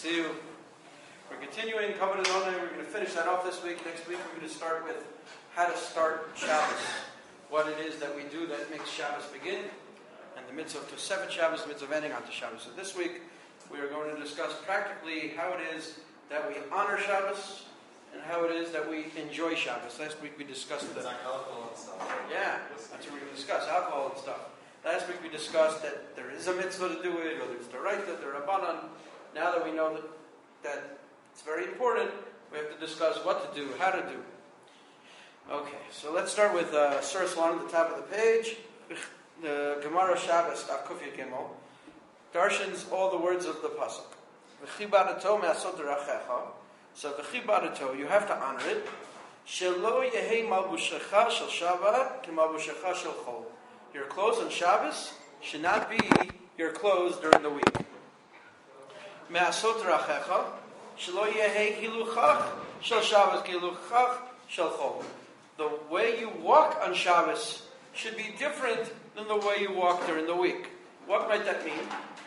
See you. We're continuing Covenant Onay. We're going to finish that off this week. Next week we're going to start with how to start Shabbos. What it is that we do that makes Shabbos begin. And the mitzvah to 7 Shabbos, the mitzvah of ending on to Shabbos. So this week we are going to discuss practically how it is that we honor Shabbos and how it is that we enjoy Shabbos. Last week we discussed that. Alcohol and stuff. Yeah, that's what we're going to discuss, alcohol and stuff. Last week we discussed that there is a mitzvah to do it, or there's the right, the rabbanan. Now that we know that it's very important, we have to discuss what to do, how to do. Okay, so let's start with Surah Salan at the top of the page. The Gemara Shabbos, Daf Kuf Yud Gimel, darshans all the words of the pasuk. V'chibadato me'asot derachecha. So v'chibadato, you have to honor it. Shelo yehei malbushecha shel Shabbat k'malbushecha shel Chol. Your clothes on Shabbos should not be your clothes during the week. Me'asot derachecha shelo yehei hiluchach shel Shabbos k'hiluchach shel Chol. The way you walk on Shabbos should be different than the way you walk during the week. What might that mean?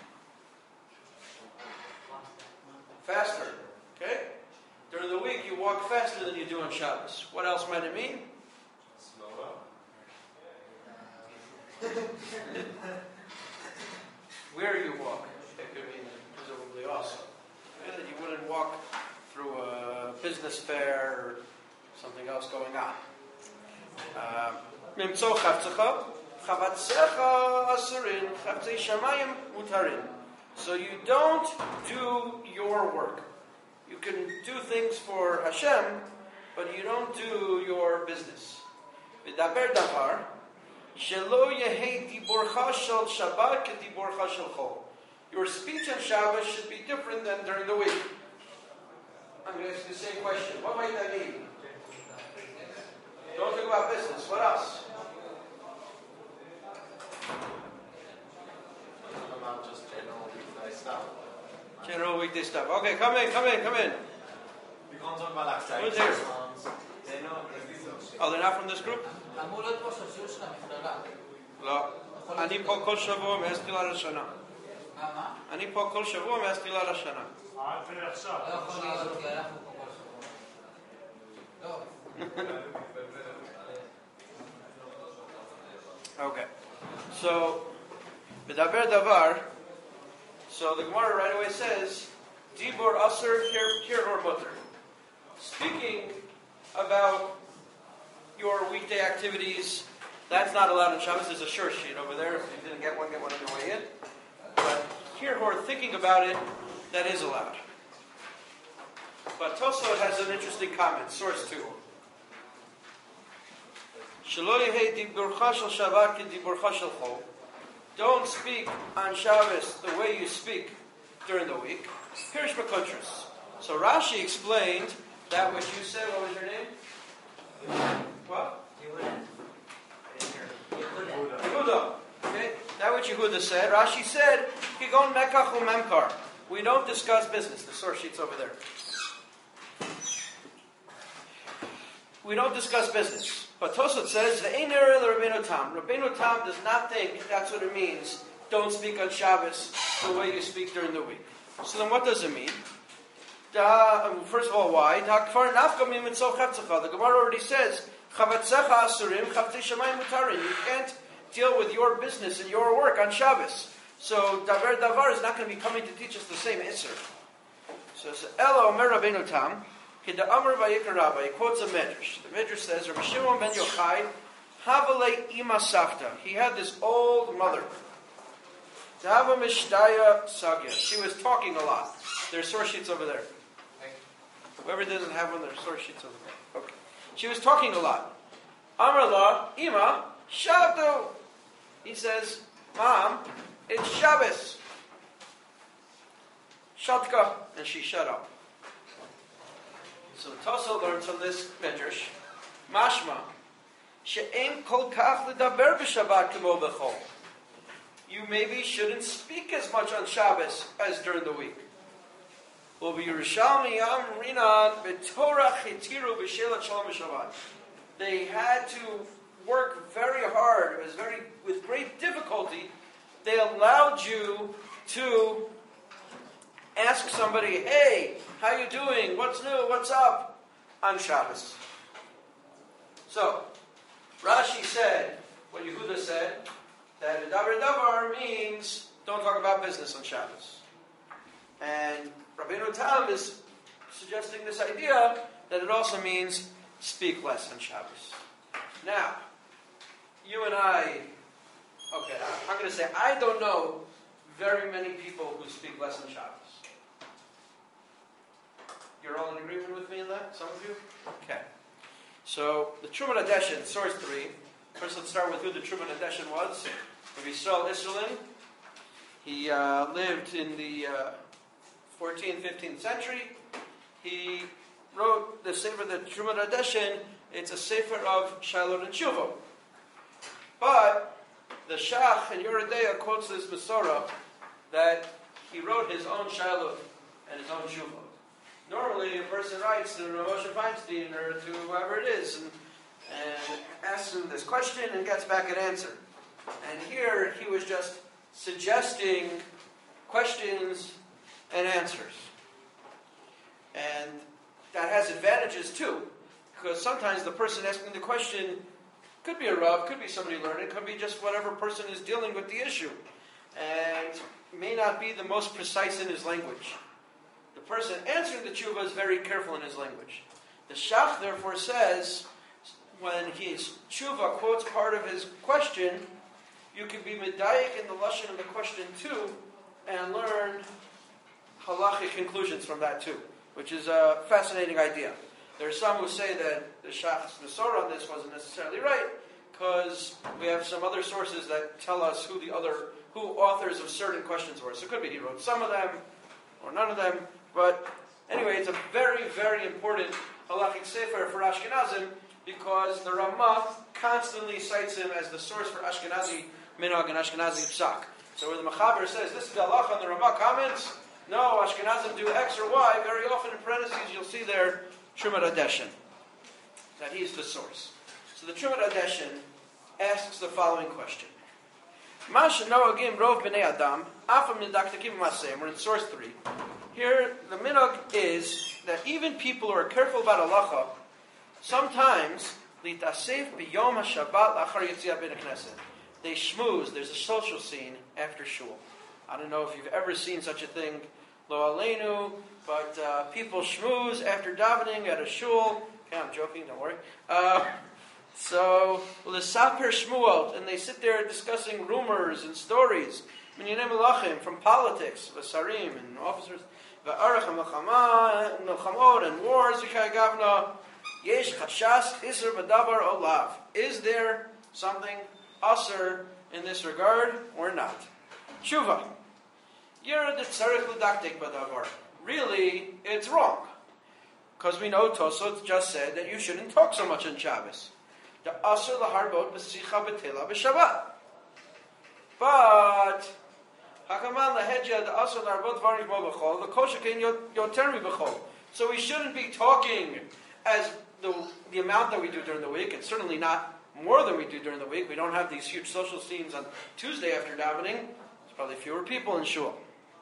Faster. Okay? During the week you walk faster than you do on Shabbos. What else might it mean? Slower. Where you walk, it could mean presumably also. Yeah, that you wouldn't walk through a business fair or something else going on. Mimtso chavtzecha, chavatzecha asurin, chavtzei shamayim mutarin. So you don't do your work. You can do things for Hashem, but you don't do your business. V'daber davar, shelo yehei diborcha shel Shabbat k'diborcha shel Chol. Your speech on Shabbos should be different than during the week. I'm going to ask you the same question. What might that mean? Don't talk about business. What else? Talk about just general weekday stuff. General weekday stuff. Okay, come in. We can't talk about like Who's here? They're not. Oh, they're not from this group? לא. אני פה כל שבוע מאז תחילת השנה. אני פה כל שבוע מאז תחילת השנה. Okay. So, B'daber davar. So the Gemara right away says, Dibor Aser Kir or Mutter. Speaking about your weekday activities, that's not allowed in Shabbos. There's a sure sheet over there. If you didn't get one on your way in. But here, or thinking about it, that is allowed. But Tosot has an interesting comment. Source 2. Don't speak on Shabbos the way you speak during the week. Pirish B'Kuntras. So Rashi explained that which you said. What was your name? What? Yehuda. Okay. That which Yehuda said. Rashi said, Kigon Mekach u'Memkar. We don't discuss business. The source sheet's over there. We don't discuss business. But Tosot says, Ve'einer Rabbeinu Tam. Rabbeinu Tam does not think that's what it means. Don't speak on Shabbos the way you speak during the week. So then what does it mean? First of all, why? The Gemara already says, you can't deal with your business and your work on Shabbos. So Davar Davar is not going to be coming to teach us the same Isser. So Ela Omer Rabbeinu Tam, Kida Amr Vayikar Rabba, he quotes a Medrash. The Medrash says, Rabbi Shimon ben Yochai, Havale Ima Safta. He had this old mother. Dava Mishdaya Sagya. She was talking a lot. There's source sheets over there. Whoever doesn't have one, there's source sheets over there. Okay. She was talking a lot. Amr La, Ima, Shavdu. He says, Mom, it's Shabbos. Shatka. And she shut up. So Tosso learns from this Medrash, Mashma, she'en kol kach ledaber b'Shabbat k'mo b'chol. You maybe shouldn't speak as much on Shabbos as during the week. U'b'Yerushalmi amrinan b'Torah chitiru b'shelat shalom b'Shabbat. They had to work very hard. It was with great difficulty. They allowed you to ask somebody, hey, how you doing? What's new? What's up? On Shabbos. So, Rashi said, what Yehuda said, that davar means don't talk about business on Shabbos. And Rabbeinu Tam is suggesting this idea that it also means speak less on Shabbos. Now, you and I, I'm going to say, I don't know very many people who speak less on Shabbos. You're all in agreement with me in that? Some of you? Okay. So, the Truman Adeshin, source 3. First, let's start with who the Truman Adeshin was. Rabbi Yisrael Isserlin. He lived in the 14th, 15th century. He wrote the Sefer, the Truman Adeshin. It's a Sefer of Shailot and Tshuva. But the Shach in Yoredea quotes this Masorah that he wrote his own Shailot and his own Tshuva. Normally, a person writes to Rav Moshe Feinstein or to whoever it is and asks him this question and gets back an answer. And here, he was just suggesting questions and answers. And that has advantages too, because sometimes the person asking the question could be a Rav, could be somebody learning, could be just whatever person is dealing with the issue, and may not be the most precise in his language. The person answering the tshuva is very careful in his language. The Shach therefore says, when his tshuva quotes part of his question, you can be medayik in the lashon of the question too, and learn halachic conclusions from that too, which is a fascinating idea. There are some who say that the Shach's Masorah on this wasn't necessarily right, because we have some other sources that tell us who authors of certain questions were. So it could be he wrote some of them, or none of them. But anyway, it's a very, very important halachic sefer for Ashkenazim, because the Ramah constantly cites him as the source for Ashkenazi minhag and Ashkenazi psak. So where the Mechaber says, this is the halacha, and the Ramah comments, no, Ashkenazim do X or Y, very often in parentheses you'll see there Truman Adeshin, that he's the source. So the Truman Adeshin asks the following question. Masha noagim rov b'nei adam, afam nidaktakim masem. We're in source 3. Here, the minhag is that even people who are careful about halacha, sometimes litasef b'yom haShabbat lachar yetziat ben knesset. They schmooze. There's a social scene after shul. I don't know if you've ever seen such a thing, lo aleinu, but people schmooze after davening at a shul. Okay, I'm joking. Don't worry. So, l'saper shmuot, and they sit there discussing rumors and stories, minyanei melachim, from politics, v'sarim and officers, v'arach milchamot and wars, v'kai gavna, yesh chashas iser b'davar olav. Is there something aser in this regard or not? Tshuva. Yerad tzarich l'daktik b'davar. Really, it's wrong. Because we know Tosot just said that you shouldn't talk so much on Shabbos. The asur laharbot b'sicha b'tela b'Shabbat. But hakaman lahedja the asur laharbot dvarim bo b'chol the koshekin yotermi b'chol. So we shouldn't be talking as the amount that we do during the week, and certainly not more than we do during the week. We don't have these huge social scenes on Tuesday after davening. There's probably fewer people in shul.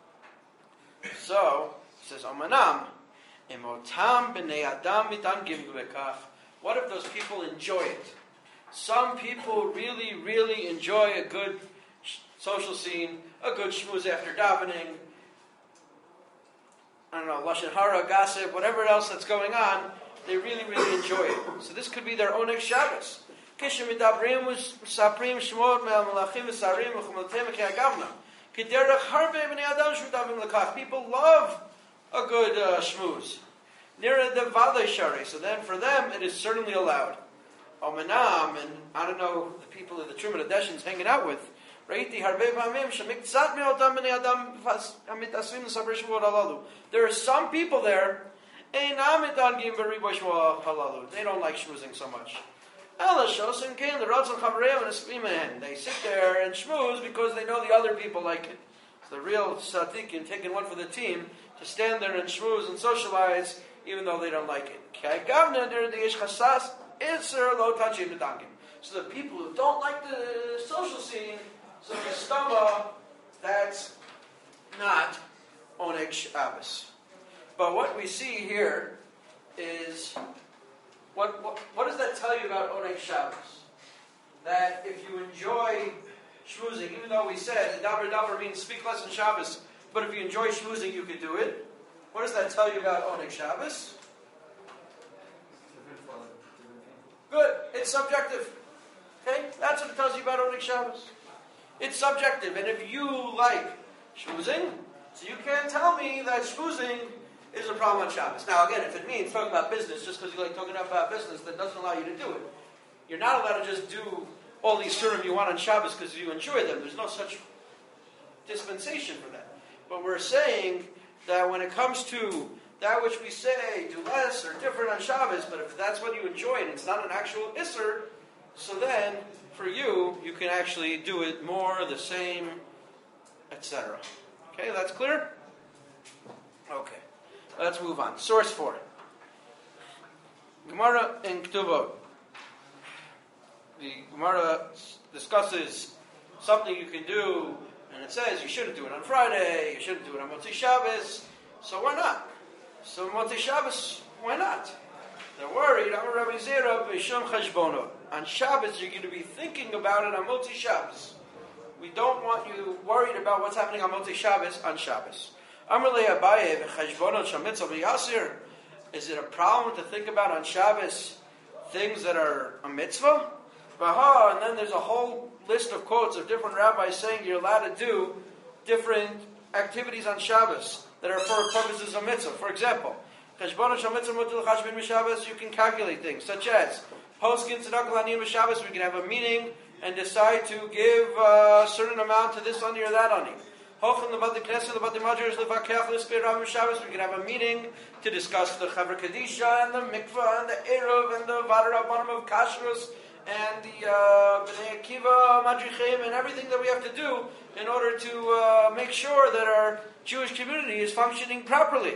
So it says Omanam imotam b'nei adam mitam gimgu bekach. What if those people enjoy it? Some people really, really enjoy a good social scene, a good shmooze after davening, I don't know, lashon hara, gossip, whatever else that's going on, they really, really enjoy it. So this could be their own Shabbos. Kishem midabrim saprim shmot me'al malachim v'sarim v'chumaltem v'ke'agavna. K'derech harbe b'nei adam shmutavim l'kach. People love a good shmooze. Near the Vale Shari, so then for them it is certainly allowed. Omanam, and I don't know the people that the Truman Adeshin's hanging out with. There are some people there, they don't like schmoozing so much. They sit there and schmooze because they know the other people like it. It's the real tzaddikim taking one for the team to stand there and schmooze and socialize, even though they don't like it. So the people who don't like the social scene, so the stama, that's not oneg Oneg Shabbos. But what we see here is, what does that tell you about Oneg Shabbos? That if you enjoy schmoozing, even though we said daber daber means speak less on Shabbos, but if you enjoy schmoozing, you could do it. What does that tell you about Oneg Shabbos? Good. It's subjective. Okay? That's what it tells you about Oneg Shabbos. It's subjective. And if you like schmoozing, so you can't tell me that schmoozing is a problem on Shabbos. Now, again, if it means talking about business, just because you like talking about business, that doesn't allow you to do it. You're not allowed to just do all these surim you want on Shabbos because you enjoy them. There's no such dispensation for that. But we're saying that when it comes to that which we say, do less or different on Shabbos, but if that's what you enjoy and it's not an actual isser, so then, for you, you can actually do it more, the same, etc. Okay, that's clear? Okay, let's move on. Source 4. Gemara in Ketubot. The Gemara discusses something you can do, and it says you shouldn't do it on Friday, you shouldn't do it on Motzei Shabbos, so why not? So Motzei Shabbos, why not? They're worried, I'm a Rabbi Zera, B'Shom Cheshbono. On Shabbos, you're going to be thinking about it on Motzei Shabbos. We don't want you worried about what's happening on Motzei Shabbos on Shabbos. Amarle Abaye, Cheshbono Shamitza B'Yasir. Is it a problem to think about on Shabbos things that are a mitzvah? And then there's a whole list of quotes of different rabbis saying you're allowed to do different activities on Shabbos that are for purposes of mitzvah. For example, you can calculate things such as Poskin Tzedakah Laniyim Shabbos. We can have a meeting and decide to give a certain amount to this ani or that ani. We can have a meeting to discuss the Chaver Kadisha and the Mikvah and the Eruv and the Vadar Rabbanim of Kashrus and the Bnei Akiva Madrichim and everything that we have to do in order to make sure that our Jewish community is functioning properly.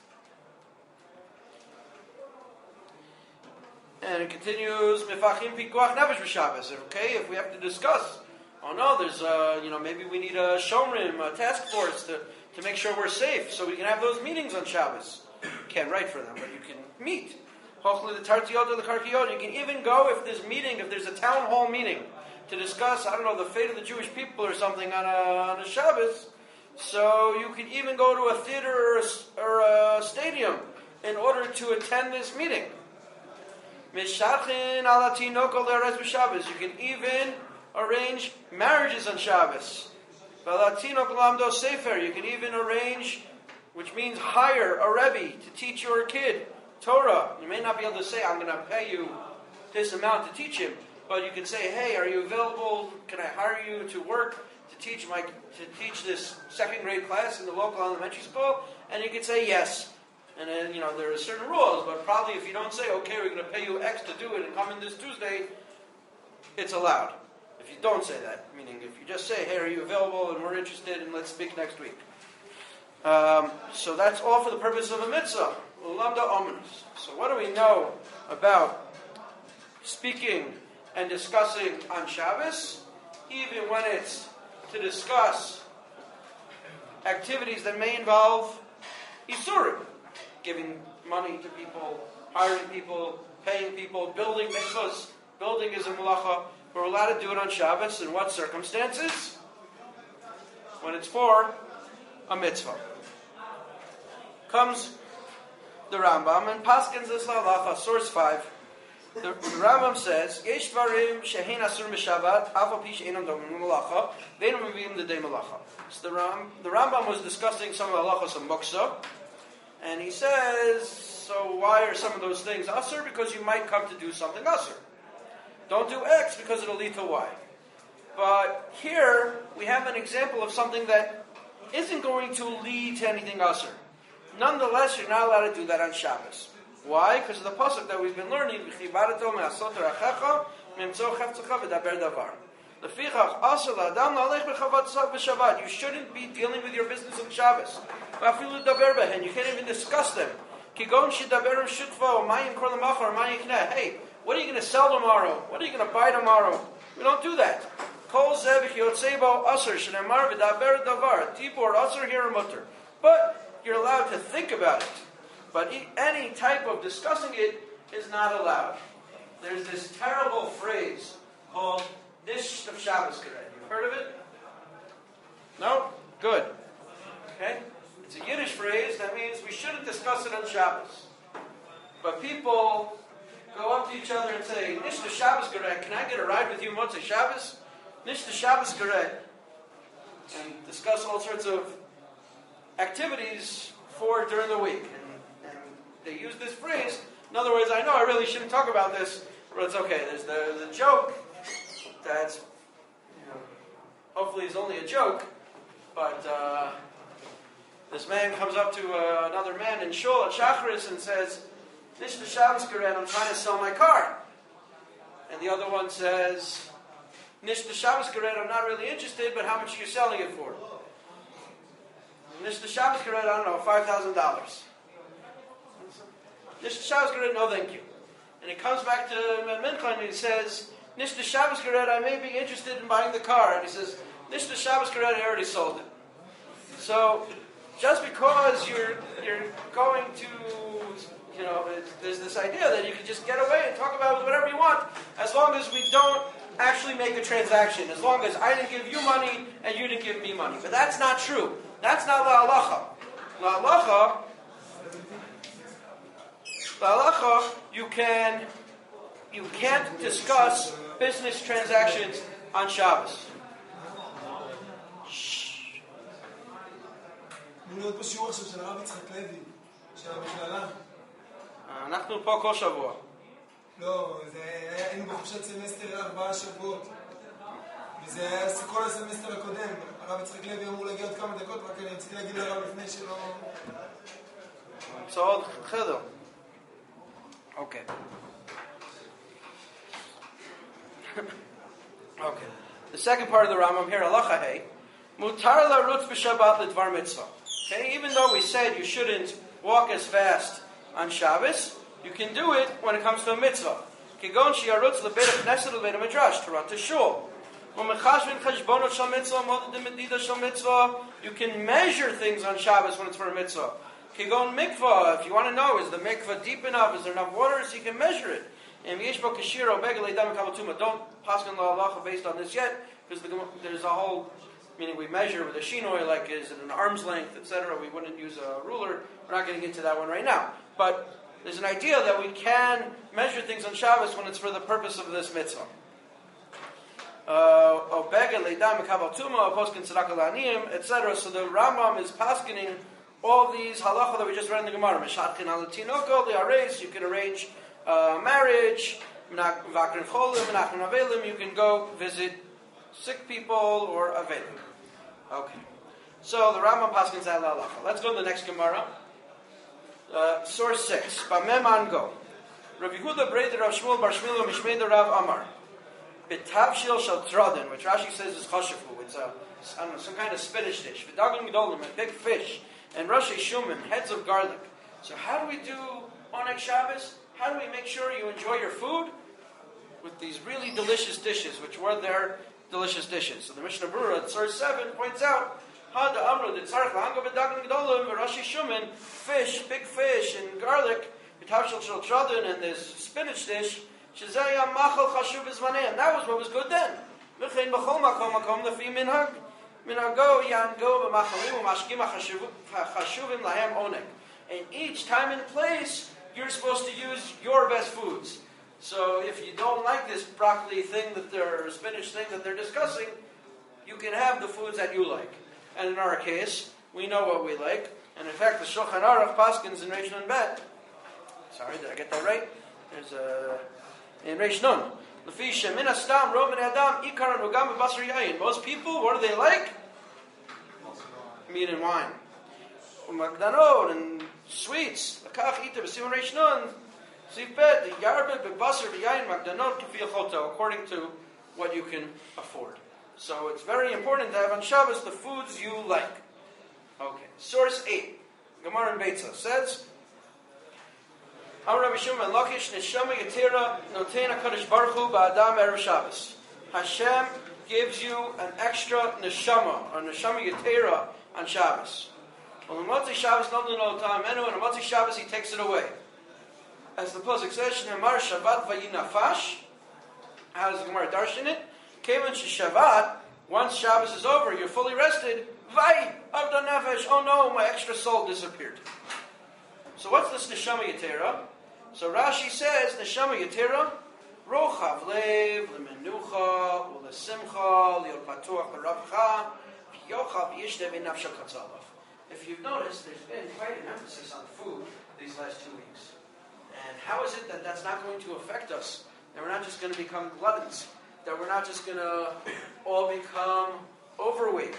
And it continues, Mefachim Pikuach Nefesh B'Shabbos. Okay, if we have to discuss, there's maybe we need a Shomrim, a task force to make sure we're safe, so we can have those meetings on Shabbos. You can't write for them, but you can meet. You can even go if there's a town hall meeting to discuss, the fate of the Jewish people or something on a Shabbos. So you can even go to a theater or a stadium in order to attend this meeting. You can even arrange marriages on Shabbos. You can even arrange, which means hire a Rebbe to teach your kid Torah. You may not be able to say, I'm going to pay you this amount to teach him, but you can say, hey, are you available? Can I hire you to work to teach this second grade class in the local elementary school? And you can say yes. And then, there are certain rules, but probably if you don't say, okay, we're going to pay you X to do it and come in this Tuesday, it's allowed. If you don't say that, meaning if you just say, hey, are you available and we're interested and let's speak next week. So that's all for the purpose of a mitzvah. So what do we know about speaking and discussing on Shabbos? Even when it's to discuss activities that may involve Isurim. Giving money to people, hiring people, paying people, building mitzvahs. Building is a malacha. We're allowed to do it on Shabbos. In what circumstances? When it's for a mitzvah. Comes the Rambam and Paskins this halacha, source 5. The Rambam says, Yesh dvarim shehein asur b'Shabbat, af al pi she'einam domim malacha, ve'einu mevi'im l'dei malacha. So the Rambam was discussing some of the halachos of Muksa, and he says, so why are some of those things asur? Because you might come to do something asur. Don't do X because it'll lead to Y. But here we have an example of something that isn't going to lead to anything asur. Nonetheless, you're not allowed to do that on Shabbos. Why? Because of the pasuk that we've been learning. You shouldn't be dealing with your business on Shabbos. You can't even discuss them. Hey, what are you going to sell tomorrow? What are you going to buy tomorrow? We don't do that. But you're allowed to think about it. But any type of discussing it is not allowed. There's this terrible phrase called Nish of Shabbos Karet. You've heard of it? No? Good. Okay? It's a Yiddish phrase that means we shouldn't discuss it on Shabbos. But people go up to each other and say, Nish the Shabbos Karet, can I get a ride with you Motzei Shabbos? Nish the Shabbos Karet. And discuss all sorts of activities for during the week. And they use this phrase. In other words, I know I really shouldn't talk about this, but it's okay. There's the joke that's, hopefully it's only a joke, but this man comes up to another man in Shul at Shacharis and says, Nish the Shabbos Karet, I'm trying to sell my car. And the other one says, Nish the Shabbos Karet, I'm not really interested, but how much are you selling it for? Nish the Shabbos Karet, I don't know, $5,000. Nish the Shabbos Karet, no thank you. And he comes back to Mincha and he says, Nish the Shabbos Karet, I may be interested in buying the car. And he says, Nish the Shabbos Karet, I already sold it. So, just because you're going to, there's this idea that you can just get away and talk about whatever you want, as long as we don't actually make a transaction, as long as I didn't give you money and you didn't give me money. But that's not true. That's not la'alacha. La'alacha, you can't discuss business transactions on Shabbos. אנחנו פה כל שבוע. לא, היינו בחופשת סמסטר 4 שבועות. וזה היה כל הסמסטר הקודם. הרב יצחק לוי אמור להגיע עוד כמה דקות, רק אני רציתי להגיד לרב לפני שלא... בסוד חדר. Okay. Okay. The second part of the Rambam here, halacha hey, mutar larutz b'Shabbat l'dvar mitzvah. Okay, even though we said you shouldn't walk as fast on Shabbos, you can do it when it comes to a mitzvah. Kigon shiarutz lebeit knesset lebeit midrash to run to shul. You can measure things on Shabbos when it's for a mitzvah. Kigon mikvah, if you want to know, is the mikvah deep enough? Is there enough water so you can measure it? And don't paskin la'alacha based on this yet, because there's a whole, meaning we measure with a shinoi, like is it an arm's length, etc. We wouldn't use a ruler. We're not getting into that one right now. But there's an idea that we can measure things on Shabbos when it's for the purpose of this mitzvah. Etc. So the Rambam is paskening all these halacha that we just read in the Gemara. You can arrange marriage. You can go visit sick people or avelim. Okay. So the Rambam paskins that halacha. Let's go to the next Gemara. Source 6. Bameman go. Rav Yehuda Breder Rav Shmuel Bar Shmuel Mishmei Rav Amar. Betavshil shel trodin, which Rashi says is chashafu. It's some kind of spinach dish. V'dagim gedolim, a big fish, and Rashi shumim, heads of garlic. So how do we do Oneg Shabbos? How do we make sure you enjoy your food? With these really delicious dishes, which were their delicious dishes. So the Mishnah Berurah at source 7 points out, Hada Amru, the tzarech l'hango v'dagim gedolim, Rashi shumim, fish, big fish, and garlic, betavshil shel trodin, and this spinach dish. And that was what was good then. And each time and place, you're supposed to use your best foods. So if you don't like this broccoli thing or spinach thing that they're discussing, you can have the foods that you like. And in our case, we know what we like. And in fact, the Shulchan Aruch paskins in Reish Nun Bet. Sorry, did I get that right? There's a... In Reish Nun, most people, what do they like? Meat and wine. And sweets. According to what you can afford. So it's very important to have on Shabbos the foods you like. Okay. Source 8. Gemara in Beitza says, Hashem gives you an extra neshama, or neshama yetera on Shabbos. On the Motzi Shabbos, no time, and on the Motzi Shabbos, he takes it away. As the Pasuk says, Shnemar Shabbat vayinafash. How does the Gemara darshan it? Kevan Shabbat, once Shabbos is over, you're fully rested. Vay, Avda Nefesh, oh no, my extra soul disappeared. So what's this Neshama Yetera? So Rashi says, Neshama Yetera, Rochav Lev, Lemenucha, Ulesimcha, Liot Patuach L'Ravcha, Yochav Yishdev Nafsha Katzalach. If you've noticed, there's been quite an emphasis on food these last 2 weeks. And how is it that that's not going to affect us? That we're not just going to become gluttons? That we're not just going to all become overweight?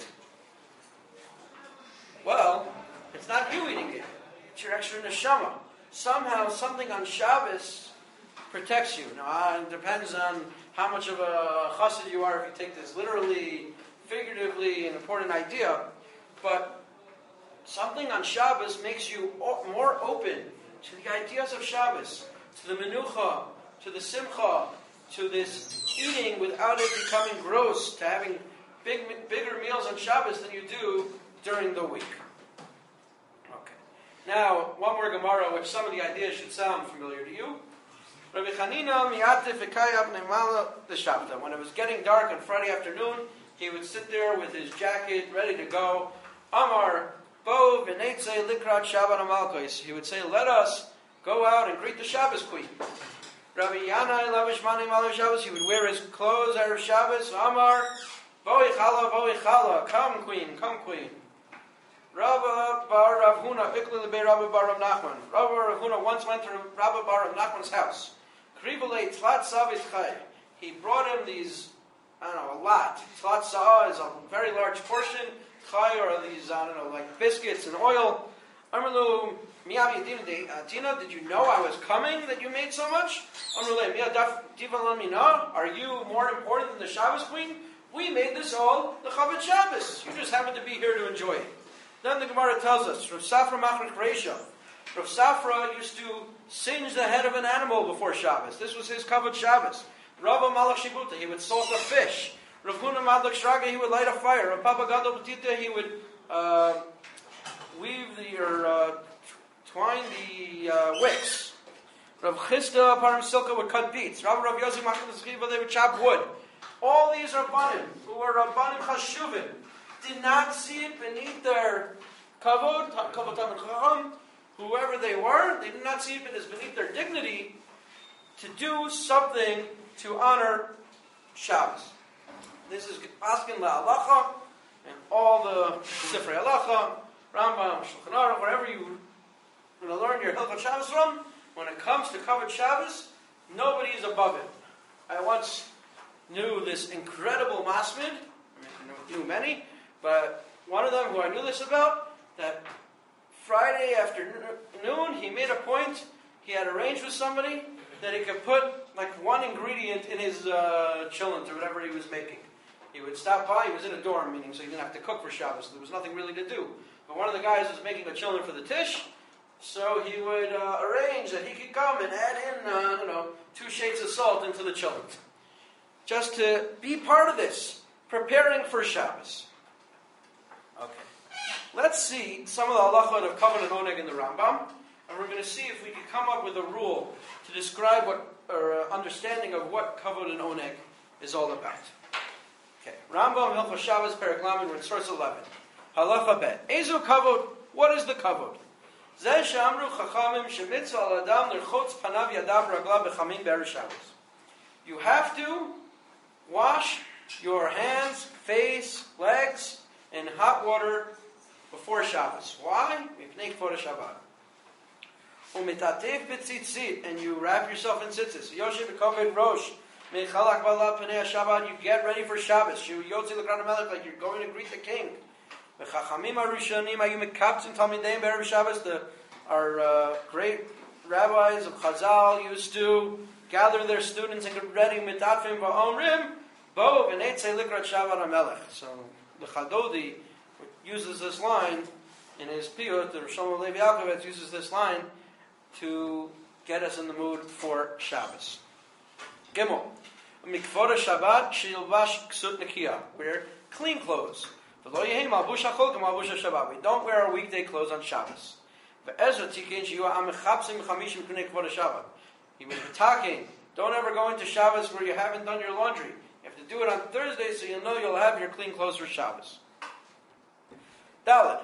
Well, it's not you eating it. It's your extra neshama. Somehow, something on Shabbos protects you. Now, it depends on how much of a chassid you are, if you take this literally, figuratively, an important idea. But something on Shabbos makes you more open to the ideas of Shabbos, to the menucha, to the simcha, to this eating without it becoming gross, to having bigger meals on Shabbos than you do during the week. Okay. Now, one more Gemara, which some of the ideas should sound familiar to you. Rabbi Chanina miyatif v'kayab nemala d'shavta. When it was getting dark on Friday afternoon, he would sit there with his jacket ready to go. Amar bo v'neitzei likrat Shabbat amalkos. He would say, let us go out and greet the Shabbos queen. Rabbi Yanai lavishmani malav Shabbos. He would wear his clothes Erev Shabbos. Amar boi chala, come queen, come queen. Rabba bar Rav Huna, Bikli lebe Rabba bar Rav Nachman. Rabba Rav Huna once went to Rabba bar Rav Nachman's house. Kribale tlat savis chay. He brought him these, a lot. Tlat sa'ah is a very large portion. Chay are these, like biscuits and oil. Amrlu miyav yadim did you know I was coming that you made so much? Amrlu miyav divan lamina. Are you more important than the Shabbos queen? We made this all the Chabad Shabbos. You just happen to be here to enjoy it. Then the Gemara tells us, Rav Safra Machrik Reisha. Rav Safra used to singe the head of an animal before Shabbos. This was his Kavod Shabbos. Rabba Malach Shibuta, he would salt a fish. Rav Huna Madlak Shraga, he would light a fire. Rav Papa Gadol Batita, he would twine the wicks. Rav Chisda Param Silka would cut beets. Rav Yossi Machrik Zchiva, they would chop wood. All these Rabbanim, who were Rabbanim Chashuvim, did not see it beneath their kavod Talmid Chacham, whoever they were, they did not see it as beneath their dignity to do something to honor Shabbos. This is Paskin LaHalacha, and all the Sifrei Halacha, Rambam, Shulchan Aruch, wherever you're going to learn your Hilchot Shabbos from, when it comes to kavod Shabbos, nobody is above it. I once knew this incredible masmid, I knew many, but one of them who I knew this about, that Friday afternoon, he made a point, he had arranged with somebody that he could put like one ingredient in his chillent or whatever he was making. He would stop by, he was in a dorm meeting, so he didn't have to cook for Shabbos, there was nothing really to do. But one of the guys was making a chillent for the tish, so he would arrange that he could come and add in, 2 shakes of salt into the chillent. Just to be part of this, preparing for Shabbos. Okay. Let's see some of the halachot of kavod and oneg in the Rambam, and we're going to see if we can come up with a rule to describe understanding of what kavod and oneg is all about. Okay. Rambam Hilchos Shabbos Perek Lamed, we're in source 11. Halacha bet. Ezu kavod. What is the kavod? Zeh she'amru chachamim shemitzvah al adam l'rchotz panav yadav raglav b'chamin be'erev Shabbos. You have to wash your hands, face, legs in hot water before Shabbos. Why? Mipnei kavod Shabbat. Umitatev b'tzitzit, and you wrap yourself in tzitzis. Yoshev b'kavod rosh, meichalak b'alav pnei Shabbat. You get ready for Shabbos. You yotzi l'kran hamelech, like you're going to greet the king. V'chachamim harushanim hayu mekabtzin talmideim b'erev Shabbos. Our great rabbis of Chazal used to gather their students and get ready mitatfim va'omrim bo v'neitzei likrat Shabbat hamelech. So the Chadodi uses this line in his piyut. The Rosh Hashanah Levi Yaakov uses this line to get us in the mood for Shabbos. Gimel mikvod Shabbat shilvash ksut nekiya. Wear clean clothes. We don't wear our weekday clothes on Shabbos. He was talking. Don't ever go into Shabbos where you haven't done your laundry. You have to do it on Thursday so you know you'll have your clean clothes for Shabbos. Dalet.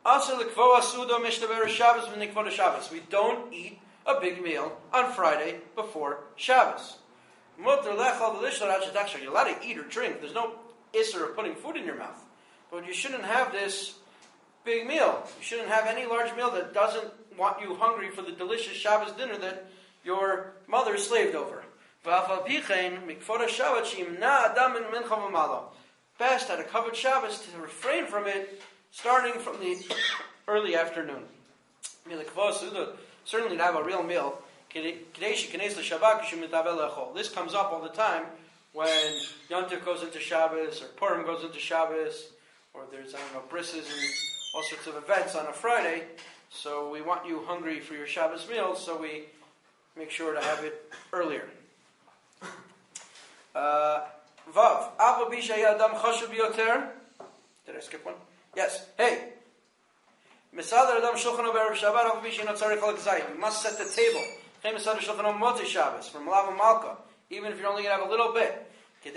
We don't eat a big meal on Friday before Shabbos. You're allowed to eat or drink. There's no isser of putting food in your mouth. But you shouldn't have this big meal. You shouldn't have any large meal that doesn't want you hungry for the delicious Shabbos dinner that your mother slaved over. Best at a covered Shabbos to refrain from it starting from the early afternoon. Certainly to have a real meal. This comes up all the time when Yom Tov goes into Shabbos or Purim goes into Shabbos or there's, brisses and all sorts of events on a Friday. So we want you hungry for your Shabbos meal, so we make sure to have it earlier. Vav. Did I skip one? Yes. Hey. You must set the table. From Malav Malka. Even if you're only going to have a little bit. You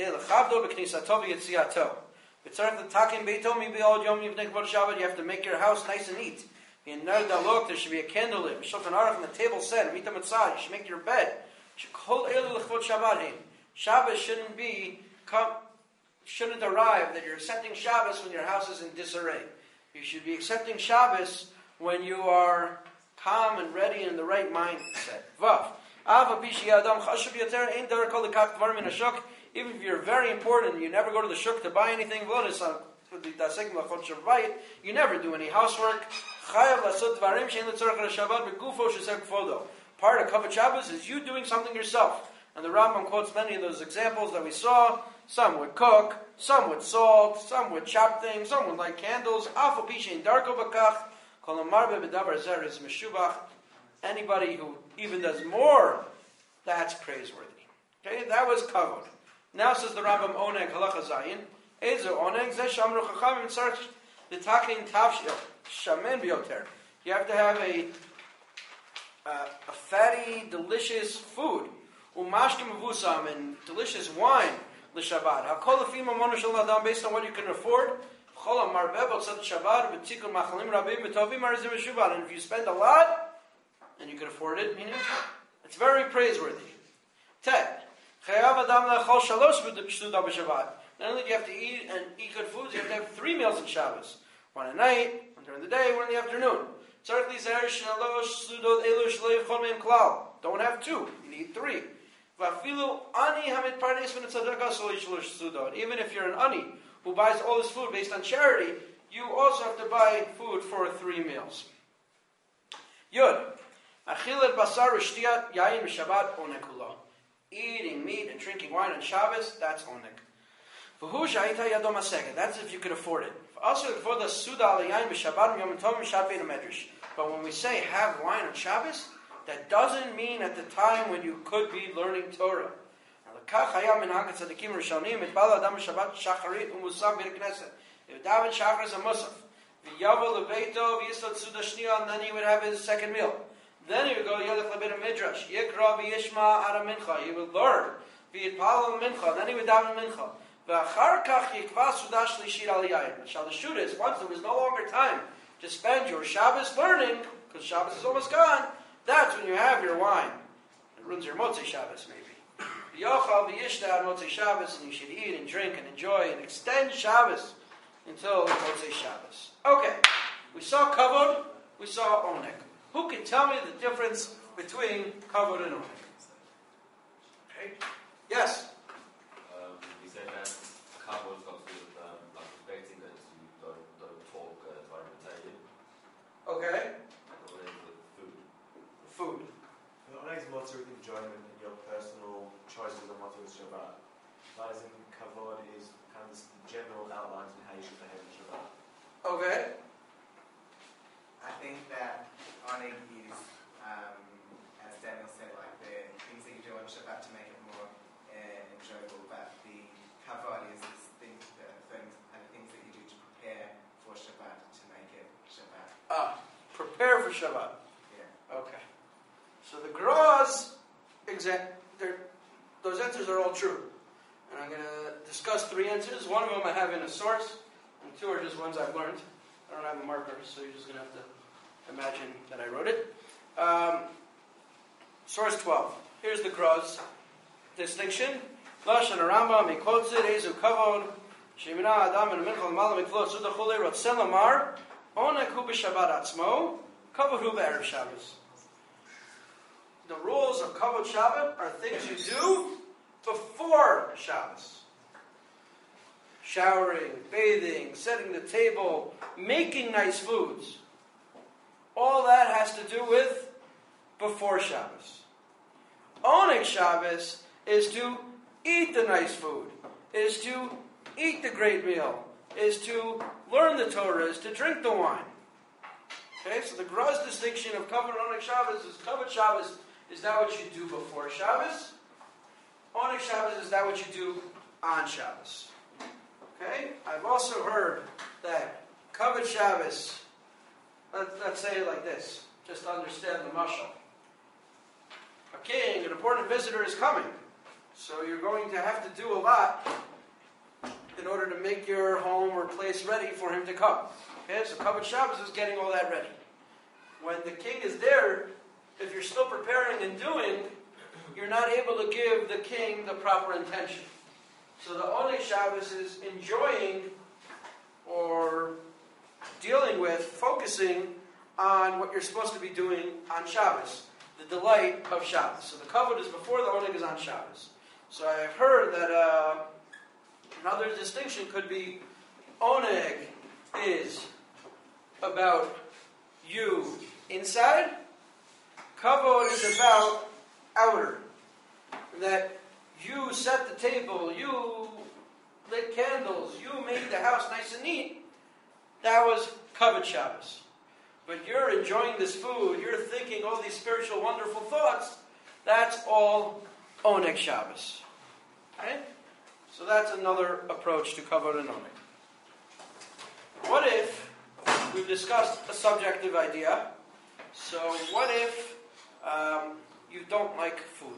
have to make your house nice and neat. There should be a candle lit. Shulchan Aruch, the table said, you should make your bed. Shabbos shouldn't arrive that you're accepting Shabbos when your house is in disarray. You should be accepting Shabbos when you are calm and ready and in the right mindset. Vav. Even if you're very important, you never go to the shuk to buy anything, you never do any housework. Part of Kavod Shabbos is you doing something yourself. And the Rambam quotes many of those examples that we saw. Some would cook, some would salt, some would chop things, some would light candles. Anybody who even does more, that's praiseworthy. Okay, that was Kavod. Now says the Rambam Oneg Halacha Zayin. Ezo Oneg Zeh Shamru Chachamim Tzarech L'Takin Tavshil Shamen Bioter. You have to have a fatty, delicious food. Umashkim Avusam and delicious wine. L'Shabbat. Hakol Lefim Amonu Shel Adam based on what you can afford. Chol Marbeh B'Tzad Shabbat B'Tikun Machalim Rabim B'Tovim Arizim Meshubah. And if you spend a lot and you can afford it, meaning it's very praiseworthy. Tet. Chayav Adam Lechol Shalosh B'Shudah B'Shabbat. Not only do you have to eat and eat good foods, you have to have 3 meals in Shabbos. One at night, one during the day, one in the afternoon. Don't have 2, you need 3. Even if you're an ani who buys all his food based on charity, you also have to buy food for 3 meals. Yud. Eating meat and drinking wine on Shabbos, that's oneg. That's if you could afford it. But when we say have wine on Shabbos, that doesn't mean at the time when you could be learning Torah. And then he would have his second meal. Then he would go Yelech Lebeit Midrash. Yikra v'yishma ara mincha. He would learn. V'yitpalel mincha. Then he would daven mincha. V'achar kach yikva sudah shlishit al yayin. Shalashut is once there was no longer time to spend your Shabbos learning, because Shabbos is almost gone. That's when you have your wine. It ruins your Motzei Shabbos maybe. V'yochal v'yishta on Motzei Shabbos, and you should eat and drink and enjoy and extend Shabbos until Motzei Shabbos. Okay, we saw Kavod, we saw Oneg. Who can tell me the difference between Kavod and Oneg? Okay. Yes? You said that Kavod got to do with respecting that you don't talk environmentally. Okay. What is with food? Food. Oneg is more to enjoyment and your personal choices on what to do with Shabbat. Whereas in Kavod is kind of the general outlines of how you should behave in Shabbat. Okay. I think that Oneg is, as Daniel said, like the things that you do on Shabbat to make it more for Shabbat? Yeah. Okay. So the Graz, those answers are all true. And I'm going to discuss 3 answers. One of them I have in a source, and 2 are just ones I've learned. I don't have a marker, so you're just going to have to imagine that I wrote it. Source 12. Here's the Graz distinction. Lashon Rambam, he quotes it, Ezu Kavod, Shemina Adam and Minchal Malam Mikvot Suda Chule Rotzel Amar, Onek Hu B'Shabbat Atzmo, Kavod Hu B'Erev Shabbos. The rules of Kavod Shabbat are things you do before Shabbos. Showering, bathing, setting the table, making nice foods. All that has to do with before Shabbos. Oneg Shabbos is to eat the nice food, is to eat the great meal, is to learn the Torah, is to drink the wine. Okay, so the gross distinction of Kavod Oneg Shabbos is Kavod Shabbos is that what you do before Shabbos? Oneg Shabbos is that what you do on Shabbos. Okay, I've also heard that Kavod Shabbos, let's say it like this, just to understand the mashal. A king, an important visitor is coming. So you're going to have to do a lot in order to make your home or place ready for him to come. Okay, so Kavod Shabbos is getting all that ready. When the king is there, if you're still preparing and doing, you're not able to give the king the proper intention. So the Oneg Shabbos is enjoying or dealing with, focusing on what you're supposed to be doing on Shabbos, the delight of Shabbos. So the Kavod is before, the Oneg is on Shabbos. So I've heard that another distinction could be Oneg is about you inside, Kavod is about outer. That you set the table, you lit candles, you made the house nice and neat. That was Kavod Shabbos. But you're enjoying this food, you're thinking all these spiritual wonderful thoughts, that's all Oneg Shabbos. Okay? So that's another approach to Kavod and Oneg. What if we've discussed a subjective idea? So what if you don't like food?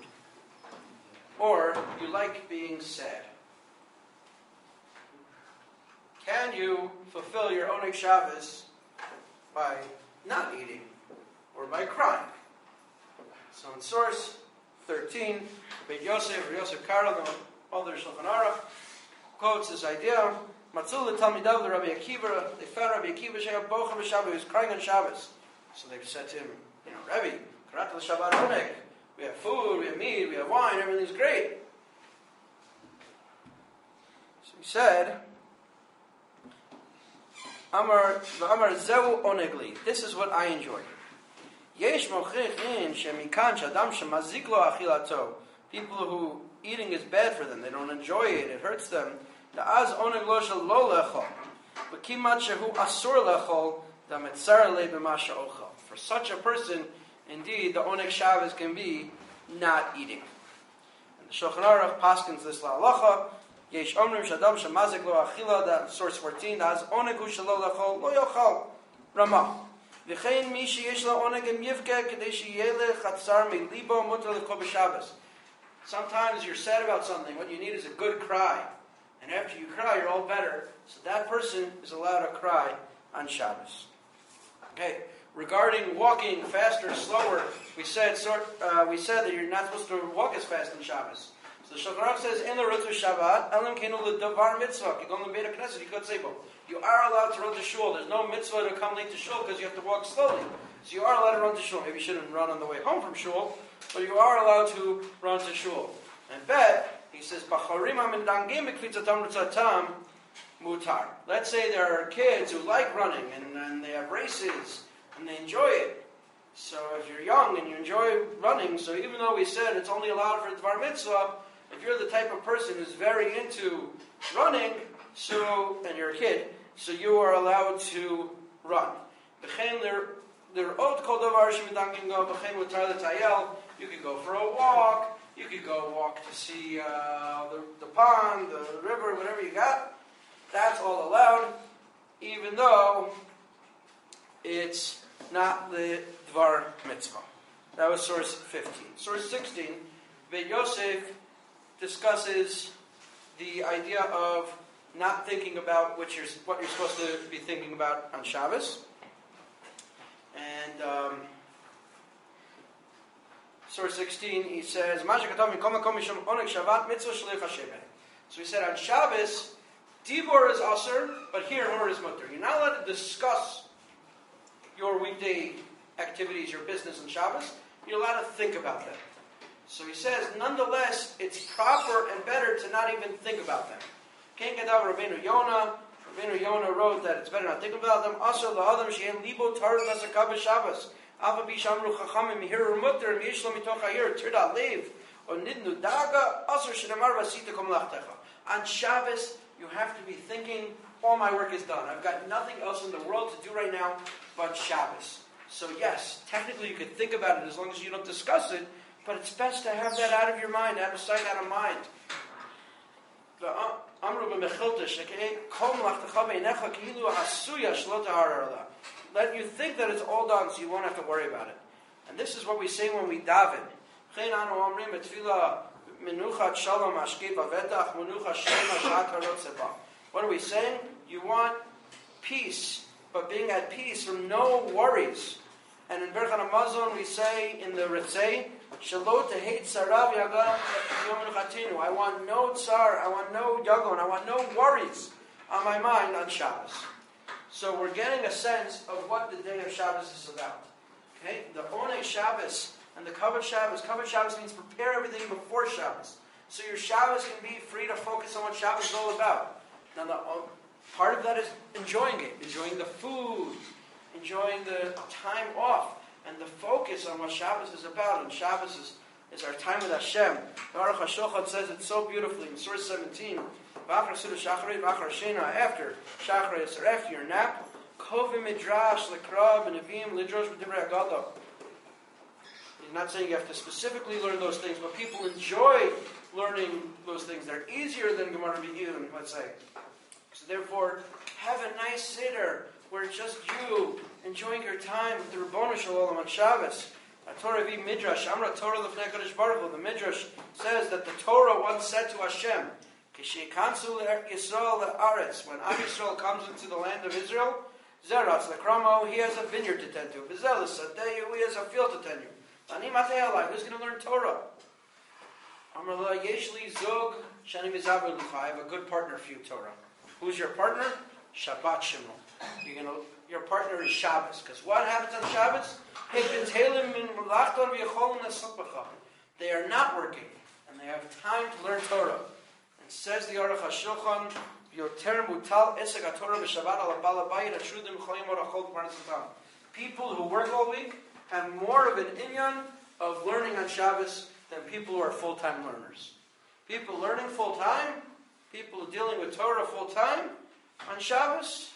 Or you like being sad? Can you fulfill your Oneg Shabbos by not eating or by crying? So in source 13, Beit Yosef Karo, the other Shulchan Aruch, quotes this idea. Matzul Talmidav the Rabbi Akiva, they found Rabbi Akiva Sheyab Bocha b'Shabbat, he was crying on Shabbos. So they said to him, Rabbi, Karat l'Shabbat Oneg, we have food, we have meat, we have wine, everything's great. So he said, Amar Zeu Onegli, this is what I enjoy. Yesh mochichin shemikan shadam shemazik lo achilato. People who eating is bad for them, they don't enjoy it, it hurts them. Da'az oneg lo shel lo lechol. V'kimat shehu asur lechol, da'metzar le b'masha ochel. For such a person, indeed, the Oneg Shabbos can be not eating. And the Shulchan Aruch paskins this la'alacha. Yesh omrim shadam shemazik lo achila, that source 14, da'az oneg hu shelo lechol, lo yochal. Ramah. V'chein mi sheyesh la oneg em yivke, k'dei sheyele chatzar me'libo mutar l'kol b'Shabbos. Sometimes you're sad about something. What you need is a good cry. And after you cry, you're all better. So that person is allowed to cry on Shabbos. Okay. Regarding walking faster, slower, we said that you're not supposed to walk as fast on Shabbos. So the Shulchan Aruch says, "In the Rutzu Shabbat, elam kenu ledavar mitzvah." You go in the Beit Knesset, you could say, you are allowed to run to shul. There's no mitzvah to come late to shul because you have to walk slowly. So you are allowed to run to shul. Maybe you shouldn't run on the way home from shul, but you are allowed to run to shul. And bet, he says, "Bacharim amendangim b'kfitzatam rutzatam mutar." Let's say there are kids who like running and they have races and they enjoy it. So if you're young and you enjoy running, so even though we said it's only allowed for Dvar Mitzvah, if you're the type of person who's very into running, and you're a kid, so you are allowed to run. You could go for a walk, you could go walk to see the pond, the river, whatever you got. That's all allowed, even though it's not the Dvar Mitzvah. That was source 15. Source 16, Beit Yosef discusses the idea of not thinking about what you're supposed to be thinking about on Shabbos. And source 16, he says, so he said on Shabbos, Dibor is Asr, but here Hor is Mutter. You're not allowed to discuss your weekday activities, your business on Shabbos. You're allowed to think about them. So he says, nonetheless, it's proper and better to not even think about them. Rabbeinu Yonah wrote that it's better not to think about them. Also, la'adam she'en libo tarat l'sakav b'Shabbos. Alva b'shamru chachamim mihiru mutter miyishlo mitoch ha'ir tirda lev or nidnu daga asur shenamar v'asita kom lachtecha. On Shabbos, you have to be thinking, all my work is done. I've got nothing else in the world to do right now but Shabbos. So yes, technically you could think about it as long as you don't discuss it, but it's best to have that out of your mind, out of sight, out of mind. Let you think that it's all done so you won't have to worry about it. And this is what we say when we daven. What are we saying? You want peace, but being at peace from no worries. And in Berchan Hamazon we say in the Ritzei, Shalot tehei tzarav yagam yom chatinu. I want no tsar, I want no yagon, I want no worries on my mind on Shabbos. So we're getting a sense of what the day of Shabbos is about. Okay, the Oneg Shabbos and the Kavod Shabbos. Kavod Shabbos means prepare everything before Shabbos, so your Shabbos can be free to focus on what Shabbos is all about. Now, part of that is enjoying it, enjoying the food, enjoying the time off, and the focus on what Shabbos is about. And Shabbos is our time with Hashem. The Aruch HaShulchan says it so beautifully in Surah 17. After Shacharei, or after your nap, Kovim Midrash, Lekrav, Nevim, Lidrosh, B'divrei Haggadah. He's not saying you have to specifically learn those things, but people enjoy learning those things. They're easier than Gemara B'Yidin, let's say. So therefore, have a nice siddur where it's just you enjoying your time with the Rebbeinu Shalom on Shabbos. Torah v. Midrash, Amra Torah L'fnei Kadosh Baruch Hu. The Midrash says that the Torah once said to Hashem, Kishekansu Yisrael le'aretz, when Am Yisrael comes into the land of Israel, Zeratz le'kramo, he has a vineyard to tend to. V'zelis Sadeyu, he has a field to tend to. Ani matei alai, who's going to learn Torah? Amar la yeshli zog shani mizaber l'cha, I have a good partner for you, Torah. Who's your partner? Shabbat Shimon. Your partner is Shabbos. Because what happens on Shabbos? They are not working, and they have time to learn Torah. And says the Aruch HaShulchan, people who work all week have more of an inyan of learning on Shabbos than people who are full-time learners. People learning full-time, people dealing with Torah full-time, on Shabbos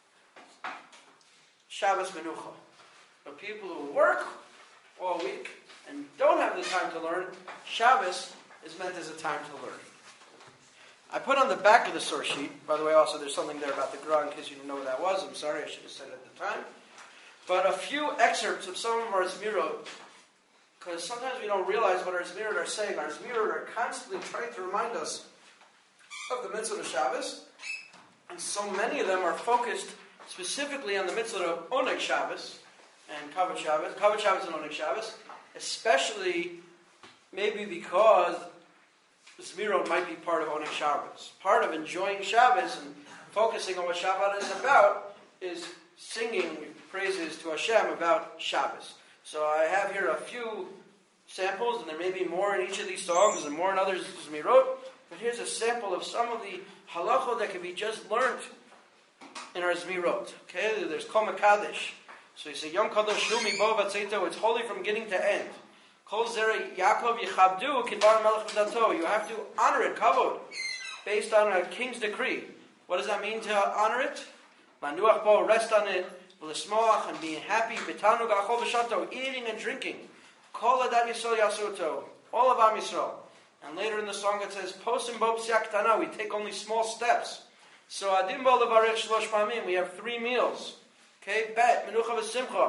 Menucha. But people who work all week and don't have the time to learn, Shabbos is meant as a time to learn. I put on the back of the source sheet, by the way, also there's something there about the Gra in case you didn't know what that was. I'm sorry, I should have said it at the time. But a few excerpts of some of our Zmirot, because sometimes we don't realize what our Zmirot are saying. Our Zmirot are constantly trying to remind us of the mitzvah of Shabbos, and so many of them are focused specifically on the mitzvah of Oneg Shabbos and Kavod Shabbos and Oneg Shabbos, especially maybe because Zmirot might be part of Oneg Shabbos. Part of enjoying Shabbos and focusing on what Shabbat is about is singing praises to Hashem about Shabbos. So I have here a few samples, and there may be more in each of these songs and more in others Zmirot, but here's a sample of some of the halachot that can be just learned in our Zmirot. Okay, there's Kol Mekadesh. So you say Yom Kadosh Hu Mibo Vatzeito. It's holy from beginning to end. Kol Zera Yaakov Yichabdu Kidvar Melech V'Dato. You have to honor it, kavod, based on a king's decree. What does that mean to honor it? Lanuach Bo, rest on it. V'Lismoach, and being happy. V'Tanug Achol V'Shato, eating and drinking. Kol Adat Yisrael Yasuto, all of Am Yisrael. And later in the song it says Posim Bo Psiak Tana. We take only small steps. So Adim Bo Levarech Shlosh Pamim. We have 3 meals. Okay, Bet Menucha V'Simcha.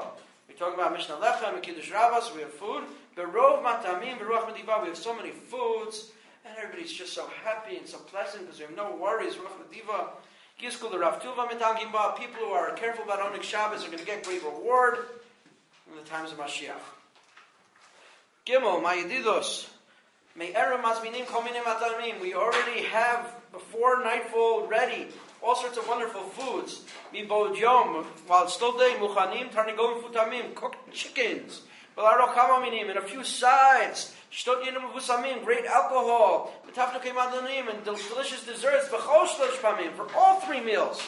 We talk about Mishnah Lechem and Kiddush Rabbah, we have food. Berov Matamim, Beruach Mediva, we have so many foods, and everybody's just so happy and so pleasant because we have no worries. Beruach Mediva. Gizkul the Rav Tuva Mitangim Ba, people who are careful about Oneg Shabbos are going to get great reward in the times of Mashiach. Gimel, Mayedidos. We already have, before nightfall, ready all sorts of wonderful foods. While it's still day, muchanim, tarnigom futamim, cooked chickens, and a few sides, great alcohol, and delicious desserts for all 3 meals.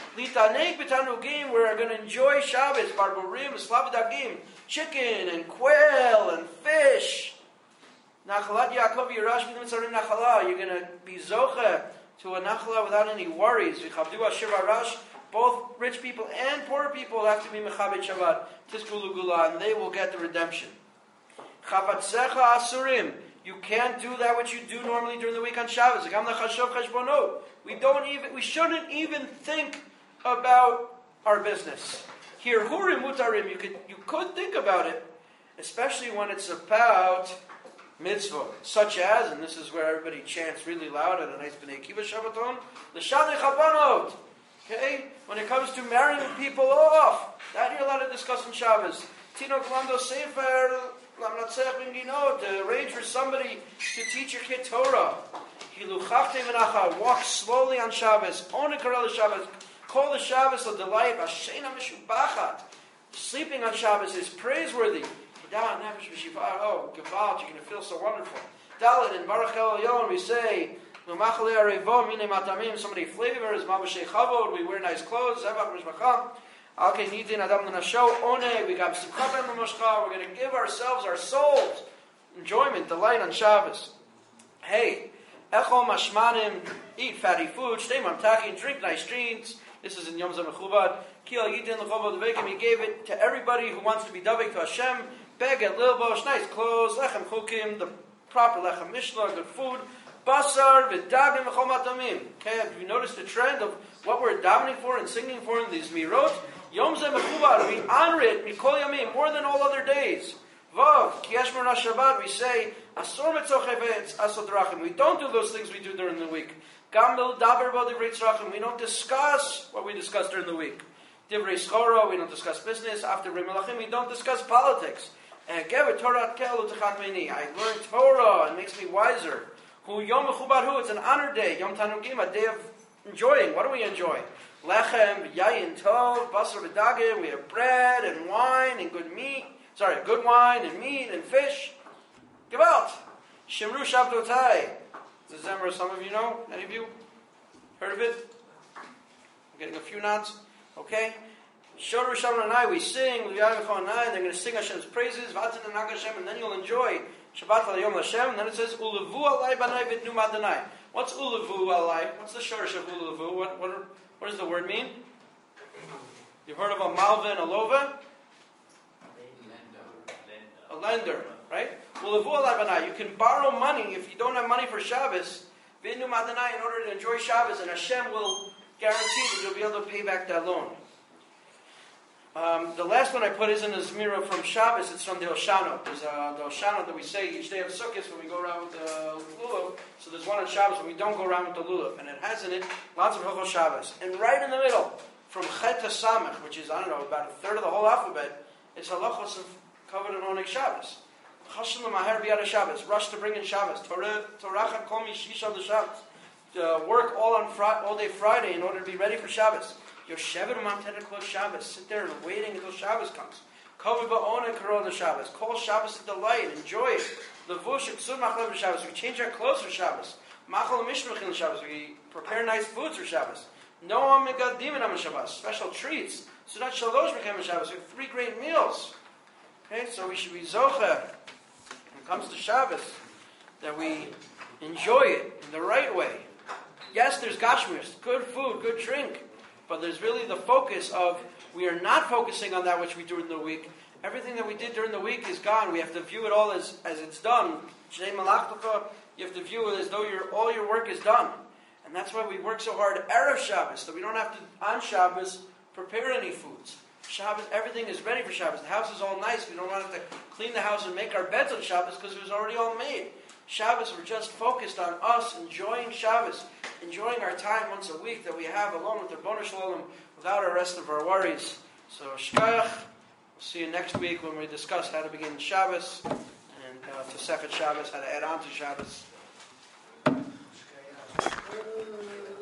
We're going to enjoy Shabbos, barbarim, chicken and quail and fish. Nachalat Yaakov Yirash B'Mitzarim Nachala. You're going to be zocha to a nachala without any worries. V'chavdu Asher V'Arash. Both rich people and poor people have to be mechabed Shabbat. Tiskulu Gula, and they will get the redemption. Chavatzecha Asurim. You can't do that which you do normally during the week on Shabbos. We shouldn't even think about our business. Here, Hurim Mutarim. You could think about it, especially when it's about mitzvah, such as, and this is where everybody chants really loud at a nice B'nai Kiva Shabbaton, the Shadei Chabanot. Okay? When it comes to marrying people off, that you're allowed to discuss on Shabbos. Tino Klamdo Sefer, Lamnatzech B'nginot, to arrange for somebody to teach your kid Torah. Hiluchachte V'nacha, walk slowly on Shabbos. Ona Karel Shabbos. Call the Shabbos a delight. Ashena Meshubachat. Sleeping on Shabbos is praiseworthy. Oh, Gevalt, you're going to feel so wonderful. Dalit in Baruch El Elyon, we say, somebody flavors, we wear nice clothes, we got we're going to give ourselves, our souls, enjoyment, delight on Shabbos. Hey, Echol Mashmanim, eat fatty food, stay mamtakin, drink nice drinks. This is in Yom Zamechubad. He gave it to everybody who wants to be davik to Hashem. Beged, lilbosh, nice clothes, lechem chukim, the proper lechem mishla, good food, basar, v'dagim, v'chol matamim. Okay, have you noticed the trend of what we're davening for and singing for in these mirot? Yom Zeh Mechubad, we honor it, mikol yamim, more than all other days. Vav, ki yesh Morah Shabbat, we say, asor mitzochevetz asod drachim. We don't do those things we do during the week. Gamil daber bo divrei tzrachim. We don't discuss what we discuss during the week. Divrei schora, we don't discuss business. After Rimelachim, we don't discuss politics. And I learned Torah, it makes me wiser. Yom Mechubad, it's an honor day. Yom Tanugim, a day of enjoying. What do we enjoy? Lechem, yayin tov, basar v'dagim. We have bread and wine and good meat. Good wine and meat and fish. Gevalt. Shemru Shabdotai. The Zemra, some of you know? Any of you? Heard of it? I'm getting a few nods. Okay? Shoru Shabbat we sing, and they're going to sing Hashem's praises, and then you'll enjoy Shabbat Yom Hashem, and then it says, Ulevu alai banai v'tnu madanai. What's Ulevu alai? What's the shorish of Ulevu? What does the word mean? You've heard of a malva and a lova? A lender, right? Ulevu alai banai. You can borrow money if you don't have money for Shabbos, v'tnu madanai, in order to enjoy Shabbos, and Hashem will guarantee that you'll be able to pay back that loan. The last one I put isn't a Zmira from Shabbos, it's from the Oshano. There's the Oshano that we say each day of Sukkot when we go around with the Lulav. So there's one on Shabbos when we don't go around with the Lulav. And it has in it lots of Hilchos Shabbos. And right in the middle, from Chet to Samech, which is, about a third of the whole alphabet, it's halachos covered in Oneg Shabbos. Chashem l'maher b'yad Shabbos, rush to bring in Shabbos. Torachat kol mishisha l'Shabbos. Work all day Friday in order to be ready for Shabbos. Yoshevet u'mamtedet kol Shabbos. Sit there and waiting until Shabbos comes. Kavod ba'on and karol the Shabbos. Call Shabbos a delight. Enjoy it. Levush ksud machlev Shabbos. We change our clothes for Shabbos. Machal mishmechin Shabbos. We prepare nice foods for Shabbos. Noam megadim on Shabbos. Special treats. Sudat shalosh mechem Shabbos. We have 3 great meals. Okay, so we should be zocha when it comes to Shabbos that we enjoy it in the right way. Yes, there's gashmius, good food, good drink. But there's really the focus of, we are not focusing on that which we do in the week. Everything that we did during the week is gone. We have to view it all as it's done. You have to view it as though all your work is done. And that's why we work so hard Erev Shabbos, that we don't have to, on Shabbos, prepare any foods. Shabbos, everything is ready for Shabbos. The house is all nice. We don't have to clean the house and make our beds on Shabbos because it was already all made. Shabbos, we're just focused on us enjoying Shabbos, enjoying our time once a week that we have alone with the Ribono Shel Olam without the rest of our worries. So, Shkayach, we'll see you next week when we discuss how to begin Shabbos and Tosefet Shabbos, how to add on to Shabbos.